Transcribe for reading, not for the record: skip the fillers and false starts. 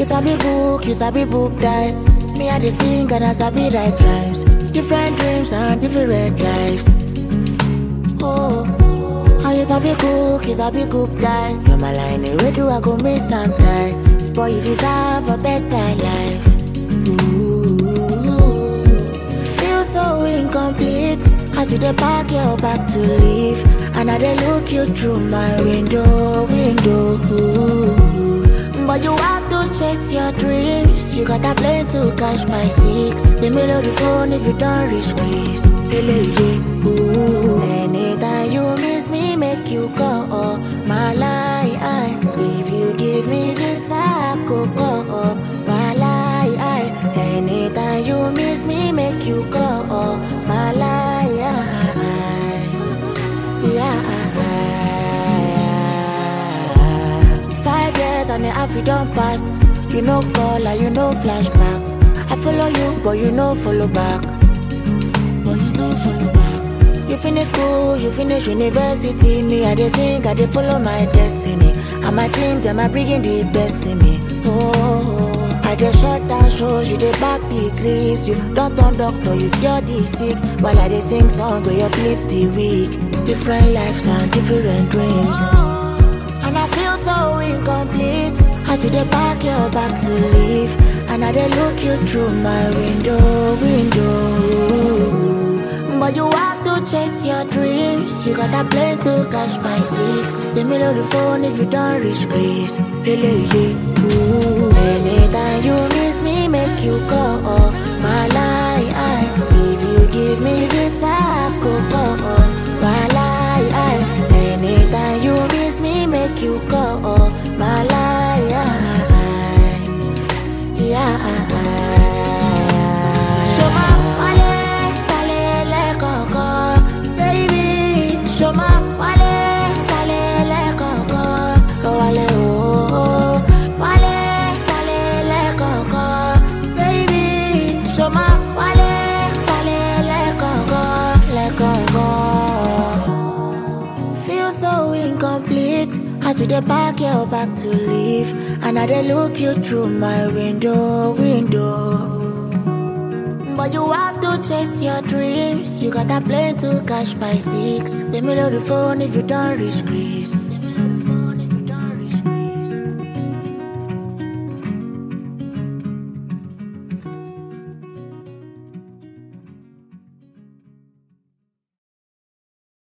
you sabi book die. Me I dey sing and I sabi write rhymes. Different dreams and different lives. Oh, how you sabi cook die. You're my line, where do I go miss sometime? Boy, you deserve a better life. Ooh, feel so incomplete as you dey pack your bag to leave, and I dey look you through my window. Ooh, but you have to chase your dreams. You got a plane to catch by 6. The middle of the phone if you don't reach Greece. Ooh, anytime you miss me, make you go. My lie, if you give me this, I could go. My lie, anytime you miss me, make you go. My lie, yeah. 5 years and the half you don't pass. You know call and you know flashback. I follow you, but you know follow back. You finish school, you finish university. Me, I dey sing, I dey follow my destiny. And my team, them are bringing the best in me. Oh, I dey shut down shows, you dey back degrees. You don't turn doctor, you cure the sick. While I dey sing song, we uplift the weak. Different lives and different dreams. And I feel so incomplete as you dey pack your bag to leave, and I dey look you through my window. But you have to chase your dreams. You got a plane to catch by 6. The middle of the phone if you don't reach Greece. Ooh, anytime you miss me, make you go. My lie, if you give me this, I could go. My lie, anytime you miss me, make you go. My lie, yeah. Show my wale, koko, baby. Show my wale, koko, wale oh, wale, koko, baby. Show my wale, koko. Feel so incomplete as you dey pack your bag to leave, and I dey look you through my window. But you have to chase your dreams. You got a plane to catch by 6. The middle of the phone if you don't reach Greece.